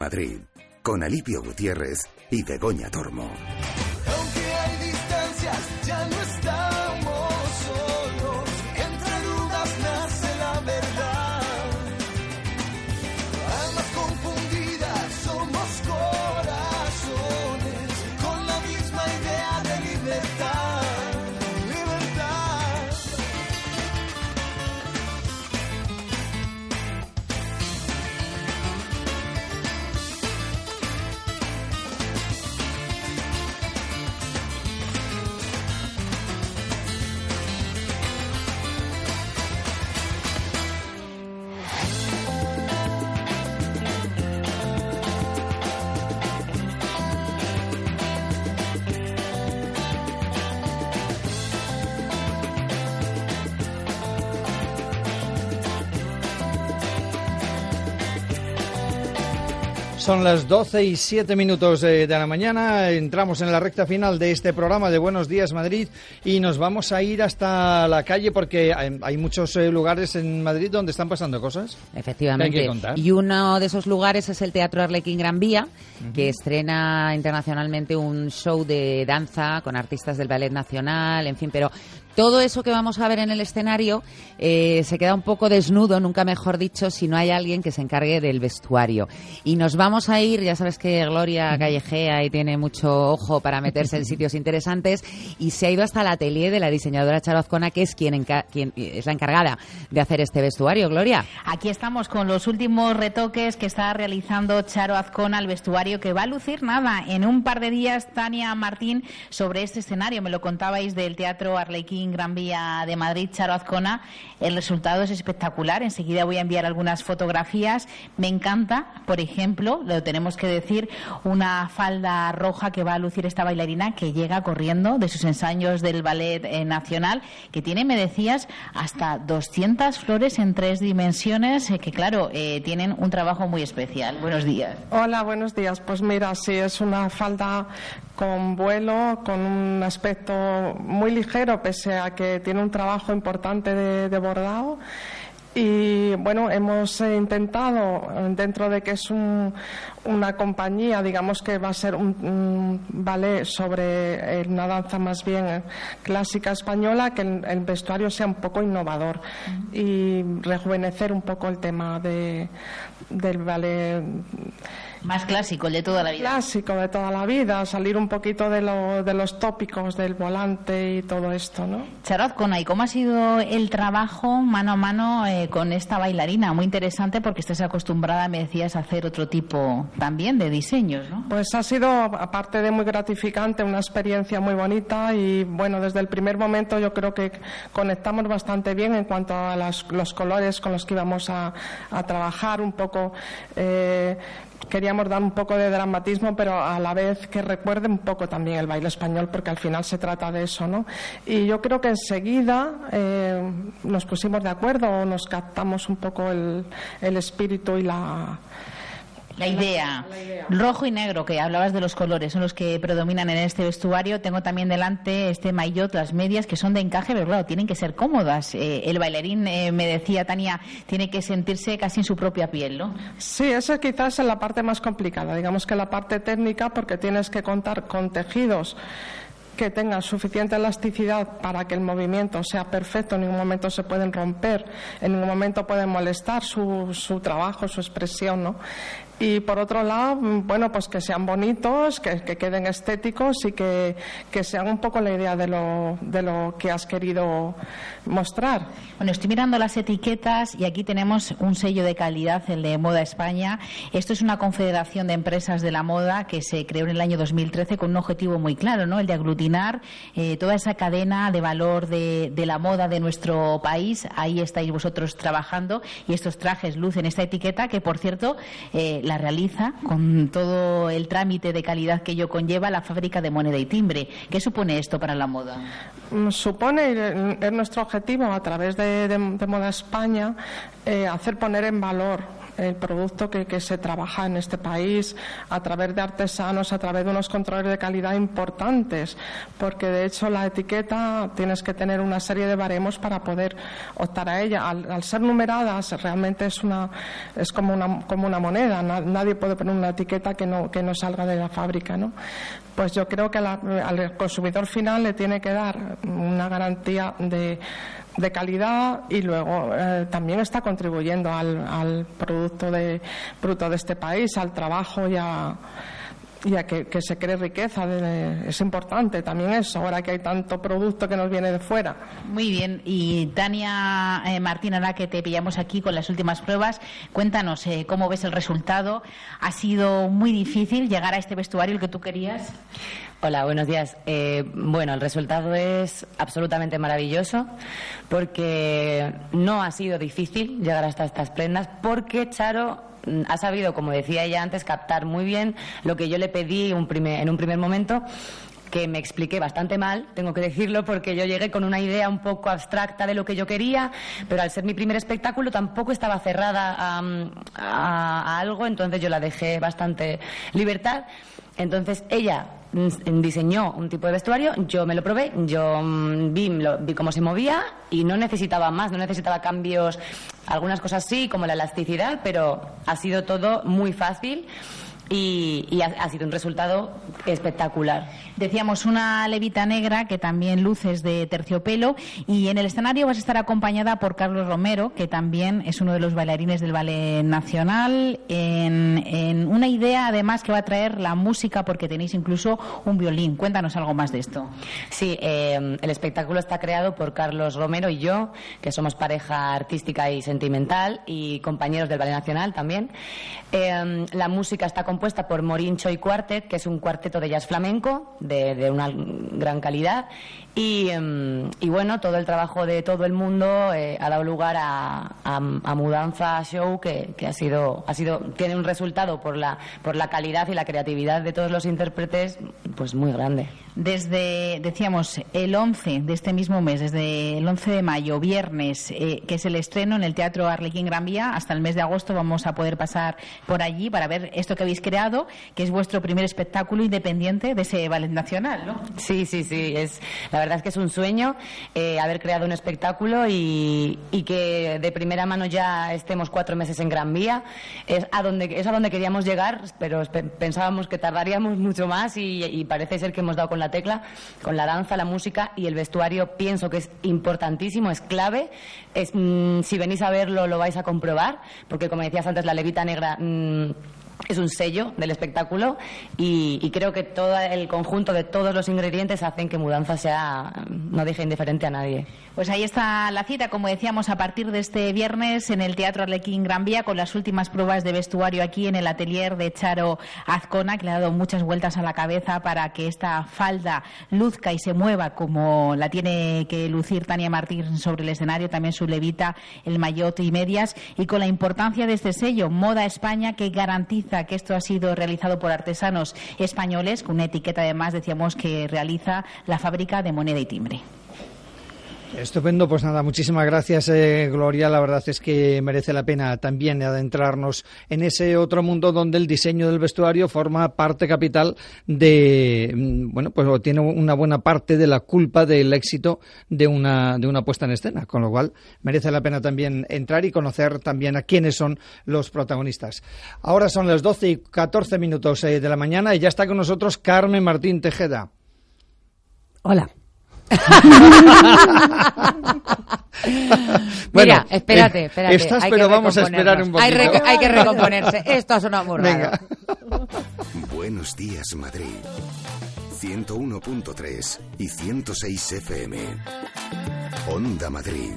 Madrid, con Alipio Gutiérrez y Begoña Tormo. Aunque hay distancias, ya no estamos solos. Entre dudas nace la verdad. Almas confundidas, somos corazones con la misma idea de libertad. Libertad. Son las 12:07 de la mañana, entramos en la recta final de este programa de Buenos Días Madrid y nos vamos a ir hasta la calle porque hay muchos lugares en Madrid donde están pasando cosas. Efectivamente. Que hay que contar. Y uno de esos lugares es el Teatro Arlequín Gran Vía, que estrena internacionalmente un show de danza con artistas del Ballet Nacional, en fin, pero todo eso que vamos a ver en el escenario se queda un poco desnudo, nunca mejor dicho, si no hay alguien que se encargue del vestuario. Y nos vamos a ir, ya sabes que Gloria callejea y tiene mucho ojo para meterse en sitios interesantes, y se ha ido hasta el atelier de la diseñadora Charo Azcona, que es quien es la encargada de hacer este vestuario. Gloria. Aquí estamos con los últimos retoques que está realizando Charo Azcona al vestuario que va a lucir nada en un par de días. Tania Martín, sobre este escenario, me lo contabais, del Teatro Arlequín Gran Vía de Madrid, Charo Azcona, el resultado es espectacular. Enseguida voy a enviar algunas fotografías. Me encanta, por ejemplo, lo tenemos que decir, una falda roja que va a lucir esta bailarina, que llega corriendo de sus ensayos del Ballet Nacional, que tiene, me decías, hasta 200 flores en 3 dimensiones, que claro, tienen un trabajo muy especial. Buenos días. Hola, buenos días. Pues mira, sí, es una falda con vuelo, con un aspecto muy ligero, pese a que tiene un trabajo importante de bordado. Y bueno, hemos intentado, dentro de que es una compañía, digamos que va a ser un ballet sobre una danza más bien clásica española, que el vestuario sea un poco innovador y rejuvenecer un poco el tema del ballet más clásico, el de toda la vida. Clásico de toda la vida, salir un poquito de los tópicos del volante y todo esto, ¿no? Charo Azcona, ¿y cómo ha sido el trabajo mano a mano con esta bailarina? Muy interesante, porque estás acostumbrada, me decías, a hacer otro tipo también de diseños, ¿no? Pues ha sido, aparte de muy gratificante, una experiencia muy bonita y, bueno, desde el primer momento yo creo que conectamos bastante bien en cuanto a los colores con los que íbamos a trabajar, un poco... Queríamos dar un poco de dramatismo, pero a la vez que recuerde un poco también el baile español, porque al final se trata de eso, ¿no? Y yo creo que enseguida nos pusimos de acuerdo, nos captamos un poco el espíritu y la idea. Rojo y negro, que hablabas de los colores, son los que predominan en este vestuario. Tengo también delante este maillot, las medias, que son de encaje, pero claro, tienen que ser cómodas. El bailarín, me decía Tania, tiene que sentirse casi en su propia piel, ¿no? Sí, esa quizás es la parte más complicada, digamos que la parte técnica, porque tienes que contar con tejidos que tengan suficiente elasticidad para que el movimiento sea perfecto, en ningún momento se pueden romper, en ningún momento pueden molestar su trabajo, su expresión, ¿no? Y por otro lado, bueno, pues que sean bonitos, que queden estéticos y que sean un poco la idea de lo que has querido mostrar. Bueno, estoy mirando las etiquetas y aquí tenemos un sello de calidad, el de Moda España. Esto es una confederación de empresas de la moda que se creó en el año 2013 con un objetivo muy claro, ¿no? El de aglutinar toda esa cadena de valor de la moda de nuestro país. Ahí estáis vosotros trabajando y estos trajes lucen esta etiqueta, que por cierto la realiza con todo el trámite de calidad que ello conlleva la fábrica de moneda y timbre. ¿Qué supone esto para la moda? Supone, es nuestro objetivo a través de Moda España, hacer poner en valor el producto que se trabaja en este país a través de artesanos, a través de unos controles de calidad importantes, porque de hecho la etiqueta tienes que tener una serie de baremos para poder optar a ella. Al ser numeradas realmente es como una moneda, nadie puede poner una etiqueta que no salga de la fábrica, ¿no? Pues yo creo que al consumidor final le tiene que dar una garantía de calidad y luego también está contribuyendo al producto de este país, al trabajo y a que se cree riqueza. Es importante también eso, ahora que hay tanto producto que nos viene de fuera. Muy bien, y Tania Martín, ahora que te pillamos aquí con las últimas pruebas, cuéntanos cómo ves el resultado. ¿Ha sido muy difícil llegar a este vestuario, el que tú querías? Hola, buenos días. Bueno, el resultado es absolutamente maravilloso porque no ha sido difícil llegar hasta estas prendas porque Charo ha sabido, como decía ella antes, captar muy bien lo que yo le pedí en un primer momento, que me expliqué bastante mal, tengo que decirlo, porque yo llegué con una idea un poco abstracta de lo que yo quería, pero al ser mi primer espectáculo tampoco estaba cerrada a algo, entonces yo la dejé bastante libertad. Entonces ella diseñó un tipo de vestuario, yo me lo probé, yo vi cómo se movía y no necesitaba más, no necesitaba cambios, algunas cosas sí, como la elasticidad, pero ha sido todo muy fácil. Y ha sido un resultado espectacular. Decíamos una levita negra que también luces de terciopelo, y en el escenario vas a estar acompañada por Carlos Romero, que también es uno de los bailarines del Ballet Nacional, en una idea además que va a traer la música, porque tenéis incluso un violín. Cuéntanos algo más de esto. Sí, el espectáculo está creado por Carlos Romero y yo, que somos pareja artística y sentimental y compañeros del Ballet Nacional también. La música está compuesta por Morín Choi Quartet, que es un cuarteto de jazz flamenco de una gran calidad, y bueno, todo el trabajo de todo el mundo ha dado lugar a Mudanza Show, que ha sido tiene un resultado por la calidad y la creatividad de todos los intérpretes pues muy grande. Desde, decíamos, el 11 de este mismo mes, desde el 11 de mayo, viernes, que es el estreno en el Teatro Arlequín Gran Vía, hasta el mes de agosto vamos a poder pasar por allí para ver esto que habéis creado, que es vuestro primer espectáculo independiente de ese Ballet Nacional, ¿no? Sí, la verdad es que es un sueño haber creado un espectáculo y que de primera mano ya estemos 4 meses en Gran Vía. Es a donde queríamos llegar, pero pensábamos que tardaríamos mucho más y parece ser que hemos dado con la tecla, con la danza, la música y el vestuario. Pienso que es importantísimo, es clave. Si venís a verlo lo vais a comprobar, porque como decías antes, la levita negra es un sello del espectáculo y creo que todo el conjunto de todos los ingredientes hacen que Mudanza no deje indiferente a nadie. Pues ahí está la cita, como decíamos, a partir de este viernes en el Teatro Arlequín Gran Vía, con las últimas pruebas de vestuario aquí en el atelier de Charo Azcona, que le ha dado muchas vueltas a la cabeza para que esta falda luzca y se mueva como la tiene que lucir Tania Martín sobre el escenario, también su levita, el maillot y medias, y con la importancia de este sello, Moda España, que garantiza que esto ha sido realizado por artesanos españoles, con una etiqueta además, decíamos, que realiza la fábrica de moneda y timbre. Estupendo, pues nada, muchísimas gracias, Gloria. La verdad es que merece la pena también adentrarnos en ese otro mundo donde el diseño del vestuario forma parte capital pues tiene una buena parte de la culpa del éxito de una puesta en escena, con lo cual merece la pena también entrar y conocer también a quiénes son los protagonistas. Ahora son las 12:14 de la mañana y ya está con nosotros Carmen Martín Tejeda. Hola. Bueno, mira, espérate. Estás, pero vamos a esperar un poquito. Hay que recomponerse. Esto ha sonado muy raro. Venga. Buenos días, Madrid. 101.3 y 106 FM. Onda Madrid.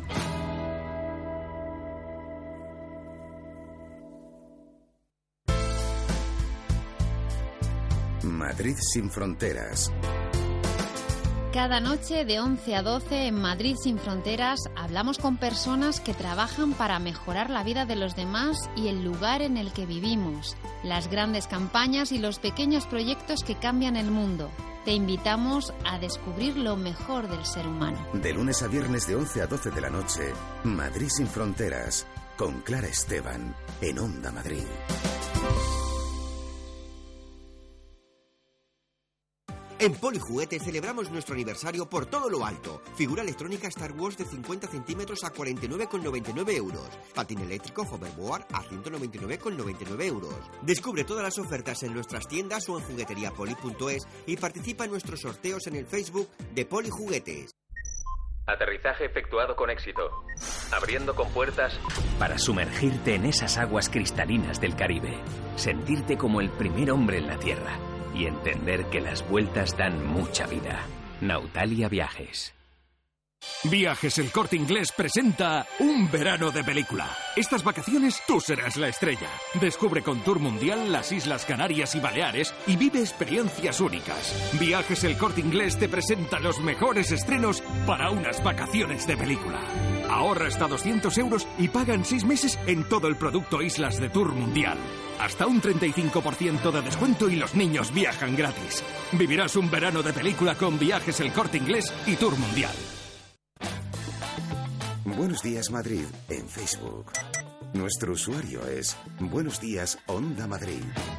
Madrid sin fronteras. Cada noche de 11 a 12 en Madrid sin fronteras hablamos con personas que trabajan para mejorar la vida de los demás y el lugar en el que vivimos, las grandes campañas y los pequeños proyectos que cambian el mundo. Te invitamos a descubrir lo mejor del ser humano. De lunes a viernes de 11 a 12 de la noche, Madrid sin fronteras, con Clara Esteban, en Onda Madrid. En Polijuguetes celebramos nuestro aniversario por todo lo alto. Figura electrónica Star Wars de 50 centímetros a 49,99 euros. Patín eléctrico Hoverboard a 199,99 euros. Descubre todas las ofertas en nuestras tiendas o en jugueteriapoli.es y participa en nuestros sorteos en el Facebook de Polijuguetes. Aterrizaje efectuado con éxito. Abriendo compuertas para sumergirte en esas aguas cristalinas del Caribe. Sentirte como el primer hombre en la Tierra. Y entender que las vueltas dan mucha vida. Nautalia Viajes. Viajes El Corte Inglés presenta un verano de película. Estas vacaciones tú serás la estrella. Descubre con Tour Mundial las Islas Canarias y Baleares y vive experiencias únicas. Viajes El Corte Inglés te presenta los mejores estrenos para unas vacaciones de película. Ahorra hasta 200 euros y paga en 6 meses en todo el producto Islas de Tour Mundial. Hasta un 35% de descuento y los niños viajan gratis. Vivirás un verano de película con Viajes El Corte Inglés y Tour Mundial. Buenos Días Madrid en Facebook. Nuestro usuario es Buenos Días Onda Madrid.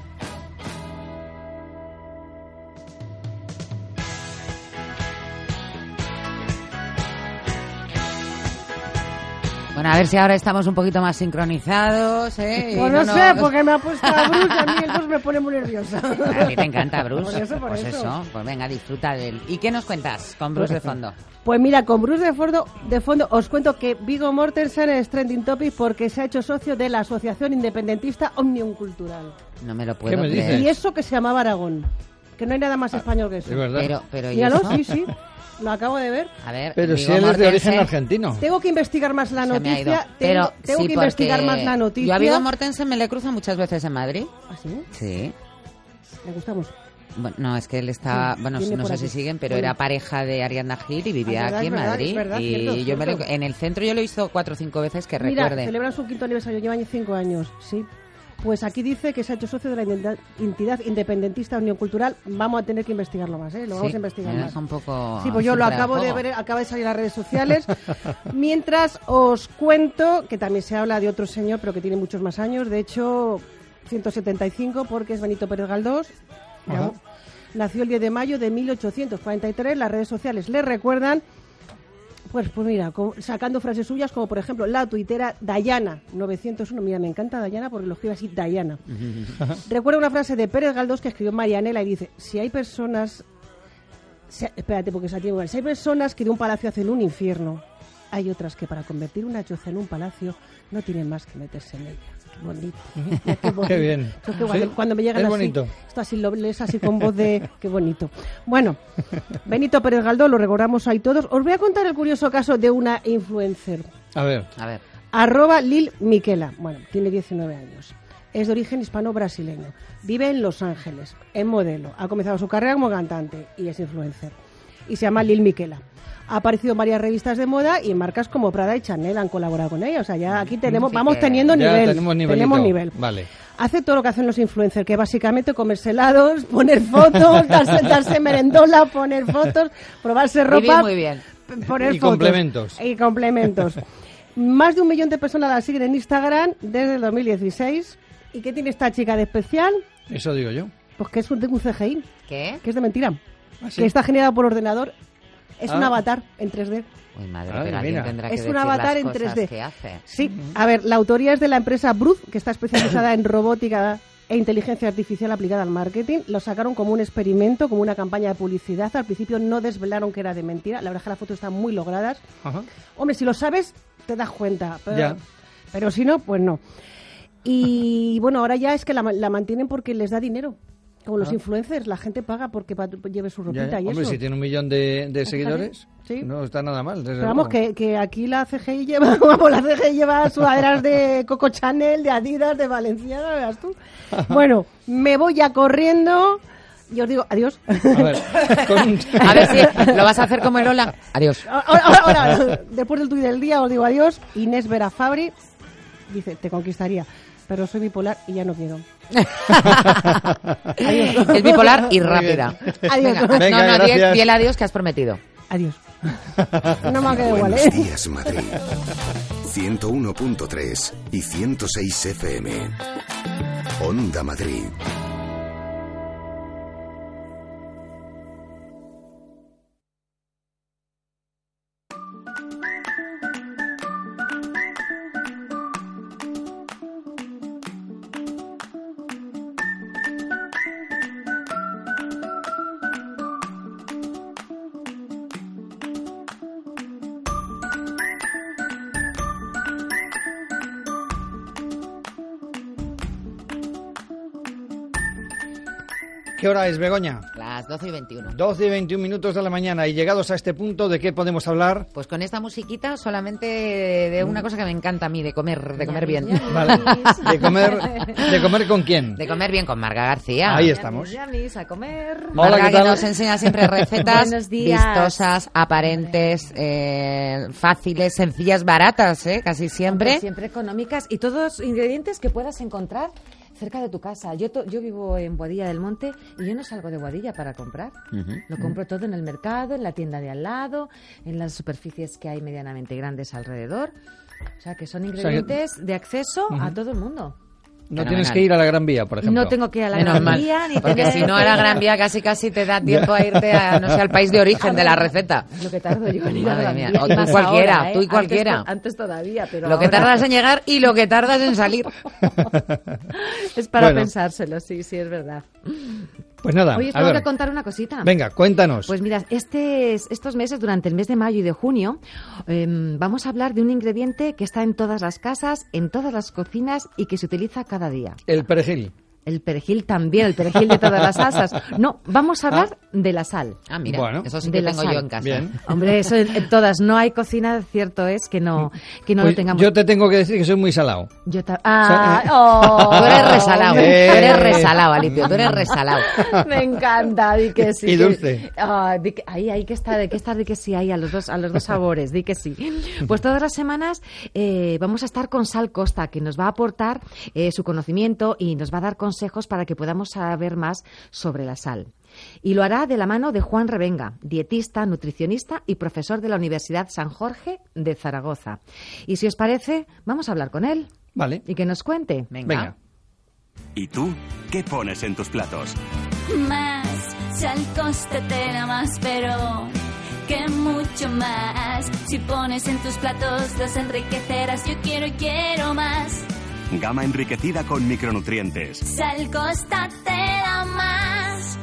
Bueno, a ver si ahora estamos un poquito más sincronizados, ¿eh? Pues no sé, porque me ha puesto a Bruce, a mí entonces me pone muy nerviosa. A ti te encanta Bruce. Por Pues eso, pues venga, disfruta de él. ¿Y qué nos cuentas con Bruce de fondo? Pues mira, con Bruce de fondo os cuento que Viggo Mortensen es trending topic porque se ha hecho socio de la Asociación Independentista Òmnium Cultural. No me lo puedo creer. Y eso que se llamaba Aragón, que no hay nada más español que eso. Es verdad. Pero míralo, ¿y eso? sí. Lo acabo de ver. A ver, pero si él es de origen argentino. Tengo que investigar más la noticia. Tengo sí, que investigar más la noticia. Yo a Viggo Mortensen me le cruzo muchas veces en Madrid. ¿Ah, sí? Sí. Le gustamos. Bueno, no, es que él está, Sí, bueno, viene no por sé aquí. si siguen, pero Bueno. era pareja de Ariadna Gil y vivía aquí en Madrid. Es verdad, y cierto. en el centro yo lo he visto 4 o 5 veces que Mira, recuerde. celebran su 5º aniversario, llevan 5 años, sí. Pues aquí dice que se ha hecho socio de la entidad independentista Unión Cultural. Vamos a tener que investigarlo más, ¿eh? Lo vamos a investigar me más. deja un poco Sí, pues yo lo fuera acabo de juego. ver, acaba de salir en las redes sociales. Mientras os cuento que también se habla de otro señor, pero que tiene muchos más años. De hecho, 175, porque es Benito Pérez Galdós. Ajá. Nació el 10 de mayo de 1843. Las redes sociales le recuerdan. Pues mira, sacando frases suyas como, por ejemplo, la tuitera Dayana 901. Mira, me encanta Dayana porque lo escribe así, Dayana. Recuerda una frase de Pérez Galdós que escribió Marianela y dice: si hay personas... espérate, porque se tiene lugar. Si hay personas que de un palacio hacen un infierno, hay otras que para convertir una choza en un palacio no tienen más que meterse en ella. Qué bonito. Mira, qué bonito. Qué bien. Eso que cuando me llegan es así, bonito. esto así lo lees así con voz de... Qué bonito. Bueno, Benito Pérez Galdós, lo recordamos ahí todos. Os voy a contar el curioso caso de una influencer. A ver. @Lil Miquela. Bueno, tiene 19 años. Es de origen hispano-brasileño. Vive en Los Ángeles. Es modelo. Ha comenzado su carrera como cantante y es influencer. Y se llama Lil Miquela. Ha aparecido en varias revistas de moda y en marcas como Prada y Chanel han colaborado con ella. O sea, ya aquí tenemos, vamos teniendo nivel. Tenemos nivel. Vale. Hace todo lo que hacen los influencers, que básicamente comerse helados, poner fotos, darse merendola, poner fotos, probarse ropa, Muy bien. poner Y fotos. complementos. Y complementos. Más de 1 millón de personas la siguen en Instagram desde el 2016. ¿Y qué tiene esta chica de especial? Eso digo yo. Pues que es un CGI. ¿Qué? Que es de mentira. ¿Ah, sí? Que está generado por ordenador. Es un Ah. avatar en 3D. Uy, madre, Ay, pero alguien mira. tendrá que Es decir un avatar las en cosas 3D. que hace. Sí, a ver, la autoría es de la empresa Bruce, que está especializada en robótica e inteligencia artificial aplicada al marketing. Lo sacaron como un experimento, como una campaña de publicidad. Al principio no desvelaron que era de mentira. La verdad es que las fotos están muy logradas. Ajá. Hombre, si lo sabes, te das cuenta. Ya. Pero si no, pues no. Y bueno, ahora ya es que la mantienen porque les da dinero. Como los influencers, la gente paga porque lleve su ropita Ya, y hombre, eso. si tiene 1 millón de seguidores, Sí. no está nada mal. Desde Pero vamos, luego. que aquí la CGI lleva, vamos, la CGI lleva sudaderas de Coco Chanel, de Adidas, de Valenciaga, verás tú. Bueno, me voy ya corriendo y os digo adiós. A ver, A ver si lo vas a hacer como el hola. Adiós. Ahora, después del tuit del día os digo adiós. Inés Vera Fabri dice, te conquistaría, pero soy bipolar y ya no quiero. Adiós. Es bipolar y rápida. Adiós. Venga, gracias. di el adiós que has prometido. Adiós. No me ha quedado igual, Buenos ¿eh? Días Madrid. 101.3 y 106 FM. Onda Madrid. ¿Qué hora es, Begoña? Las 12:21. 12:21 de la mañana. Y llegados a este punto, ¿de qué podemos hablar? Pues con esta musiquita solamente de una cosa que me encanta a mí, de comer bien. Vale. ¿De comer con quién? De comer bien con Marga García. Ahí estamos. Yamis, a comer. Hola, Marga, ¿qué tal? que nos enseña siempre recetas Buenos días. vistosas, aparentes, fáciles, sencillas, baratas, casi siempre. Hombre, siempre económicas y todos ingredientes que puedas encontrar cerca de tu casa. Yo vivo en Boadilla del Monte y yo no salgo de Boadilla para comprar. Lo compro todo en el mercado, en la tienda de al lado, en las superficies que hay medianamente grandes alrededor. O sea, que son ingredientes de acceso a todo el mundo. No tienes que ir a la Gran Vía, por ejemplo. No tengo que ir a la Menos Gran mal, Vía. Ni porque tener si no que- a la Gran Vía casi te da tiempo a irte a, no sé, al país de origen de la receta. Lo que tardo yo en ir a la Madre Gran mía. Vía. O Y tú más cualquiera, ahora, tú y cualquiera. Antes todavía, pero Lo que ahora tardas en llegar y lo que tardas en salir. es para Bueno. pensárselo, sí, es verdad. Pues nada, Oye, os a tengo ver. que contar una cosita. Venga, cuéntanos. Pues mira, estos meses, durante el mes de mayo y de junio, vamos a hablar de un ingrediente que está en todas las casas, en todas las cocinas y que se utiliza cada día. El perejil. El perejil también, el perejil de todas las salsas. No, vamos a hablar de la sal. Ah, mira, Bueno. eso sí De que la tengo sal. yo en casa. Bien. Hombre, eso en todas. No hay cocina, cierto es, que no Pues lo tengamos. yo te tengo que decir que soy muy salado. Oh, Tú eres resalado, tú Eh. eres resalado, Alipio, tú eres resalado. Me encanta, di que sí. Y dulce. Ahí hay que estar, di que sí, ahí a los dos sabores, di que sí. Pues todas las semanas vamos a estar con Sal Costa, que nos va a aportar su conocimiento y nos va a dar consejos para que podamos saber más sobre la sal. Y lo hará de la mano de Juan Revenga, dietista, nutricionista y profesor de la Universidad San Jorge de Zaragoza. Y si os parece, vamos a hablar con él Vale. y que nos cuente. Venga. ¿Y tú qué pones en tus platos? Más, Sal Costa te da más, pero que mucho más. Si pones en tus platos los enriquecerás. Yo quiero más. Gama enriquecida con micronutrientes. Sal Costa te da más.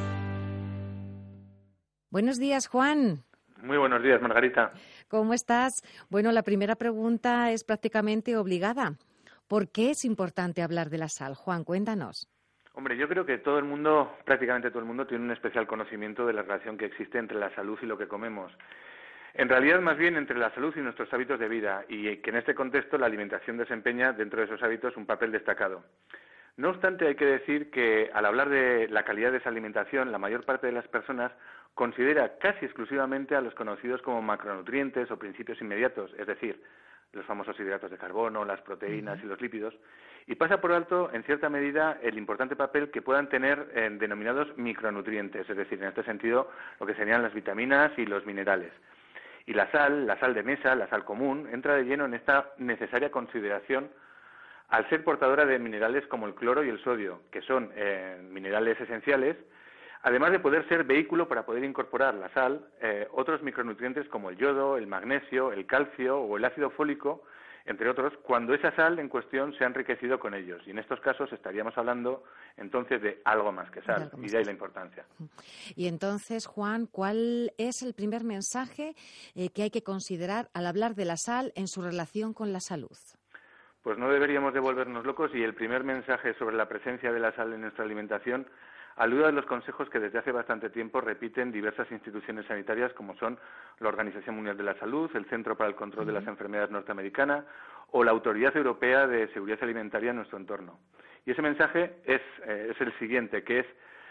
Buenos días, Juan. Muy buenos días, Margarita. ¿Cómo estás? Bueno, la primera pregunta es prácticamente obligada. ¿Por qué es importante hablar de la sal? Juan, cuéntanos. Hombre, yo creo que prácticamente todo el mundo, tiene un especial conocimiento de la relación que existe entre la salud y lo que comemos. En realidad, más bien entre la salud y nuestros hábitos de vida, y que en este contexto la alimentación desempeña dentro de esos hábitos un papel destacado. No obstante, hay que decir que al hablar de la calidad de esa alimentación, la mayor parte de las personas considera casi exclusivamente a los conocidos como macronutrientes o principios inmediatos, es decir, los famosos hidratos de carbono, las proteínas y los lípidos, y pasa por alto, en cierta medida, el importante papel que puedan tener denominados micronutrientes, es decir, en este sentido, lo que serían las vitaminas y los minerales. Y la sal de mesa, la sal común, entra de lleno en esta necesaria consideración al ser portadora de minerales como el cloro y el sodio, que son minerales esenciales, además de poder ser vehículo para poder incorporar la sal, otros micronutrientes como el yodo, el magnesio, el calcio o el ácido fólico, entre otros, cuando esa sal en cuestión se ha enriquecido con ellos. Y en estos casos estaríamos hablando entonces de algo más que sal, y de ahí la importancia. Y entonces, Juan, ¿cuál es el primer mensaje que hay que considerar al hablar de la sal en su relación con la salud? Pues no deberíamos de volvernos locos, y el primer mensaje sobre la presencia de la sal en nuestra alimentación alude a los consejos que desde hace bastante tiempo repiten diversas instituciones sanitarias como son la Organización Mundial de la Salud, el Centro para el Control de las Enfermedades norteamericana o la Autoridad Europea de Seguridad Alimentaria en nuestro entorno. Y ese mensaje es el siguiente, que es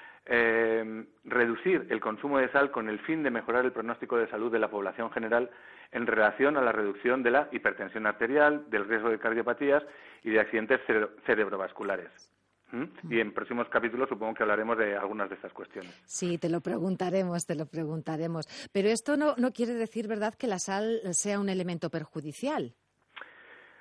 reducir el consumo de sal con el fin de mejorar el pronóstico de salud de la población general en relación a la reducción de la hipertensión arterial, del riesgo de cardiopatías y de accidentes cerebrovasculares. Y en próximos capítulos supongo que hablaremos de algunas de estas cuestiones. Sí, te lo preguntaremos. Pero esto no quiere decir, ¿verdad?, que la sal sea un elemento perjudicial.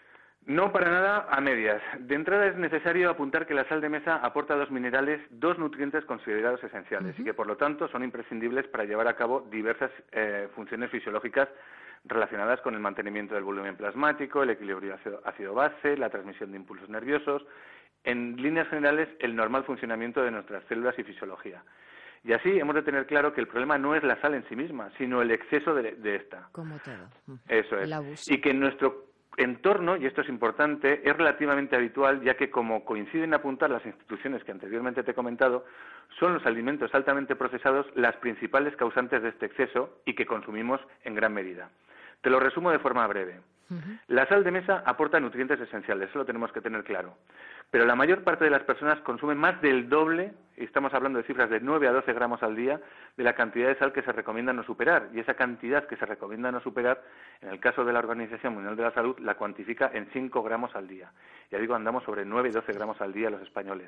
No, para nada, a medias. De entrada es necesario apuntar que la sal de mesa aporta 2 minerales, 2 nutrientes considerados esenciales y que por lo tanto son imprescindibles para llevar a cabo diversas funciones fisiológicas relacionadas con el mantenimiento del volumen plasmático, el equilibrio ácido-base, la transmisión de impulsos nerviosos, en líneas generales el normal funcionamiento de nuestras células y fisiología. Y así hemos de tener claro que el problema no es la sal en sí misma, sino el exceso de esta. Como todo. Eso es. El abuso. Y que en nuestro entorno, y esto es importante, es relativamente habitual, ya que como coinciden en apuntar las instituciones que anteriormente te he comentado, son los alimentos altamente procesados las principales causantes de este exceso y que consumimos en gran medida. Te lo resumo de forma breve. La sal de mesa aporta nutrientes esenciales, eso lo tenemos que tener claro. Pero la mayor parte de las personas consumen más del doble, y estamos hablando de cifras de 9 a 12 gramos al día, de la cantidad de sal que se recomienda no superar. Y esa cantidad que se recomienda no superar, en el caso de la Organización Mundial de la Salud, la cuantifica en 5 gramos al día. Ya digo, andamos sobre 9 y 12 gramos al día los españoles.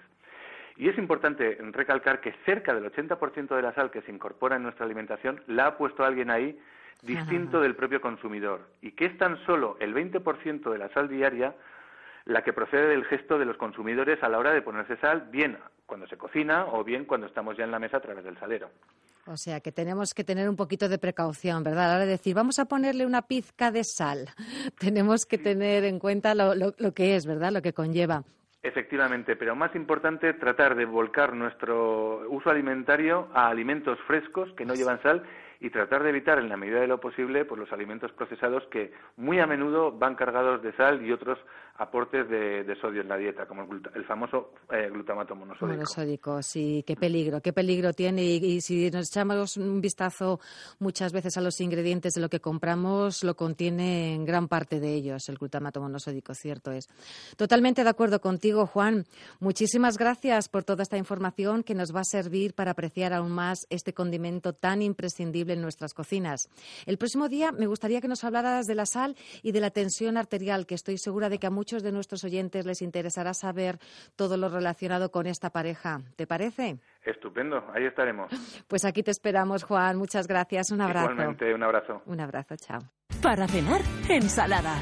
Y es importante recalcar que cerca del 80% de la sal que se incorpora en nuestra alimentación la ha puesto alguien ahí distinto del propio consumidor, y que es tan solo el 20% de la sal diaria la que procede del gesto de los consumidores a la hora de ponerse sal, bien cuando se cocina o bien cuando estamos ya en la mesa a través del salero. O sea, que tenemos que tener un poquito de precaución, ¿verdad? A la hora de decir, vamos a ponerle una pizca de sal. Tenemos que tener en cuenta lo que es, ¿verdad? Lo que conlleva. Efectivamente, pero más importante, tratar de volcar nuestro uso alimentario a alimentos frescos que no llevan sal y tratar de evitar, en la medida de lo posible, pues los alimentos procesados que muy a menudo van cargados de sal y otros aportes de sodio en la dieta, como el famoso glutamato monosódico. Monosódico, sí, qué peligro tiene. Y si nos echamos un vistazo muchas veces a los ingredientes de lo que compramos, lo contiene en gran parte de ellos, el glutamato monosódico, cierto es. Totalmente de acuerdo contigo, Juan. Muchísimas gracias por toda esta información que nos va a servir para apreciar aún más este condimento tan imprescindible en nuestras cocinas. El próximo día me gustaría que nos hablaras de la sal y de la tensión arterial, que estoy segura de que a muchos de nuestros oyentes les interesará saber todo lo relacionado con esta pareja. ¿Te parece? Estupendo, ahí estaremos. Pues aquí te esperamos, Juan. Muchas gracias. Un abrazo. Igualmente, un abrazo. Un abrazo, chao. Para cenar, ensalada.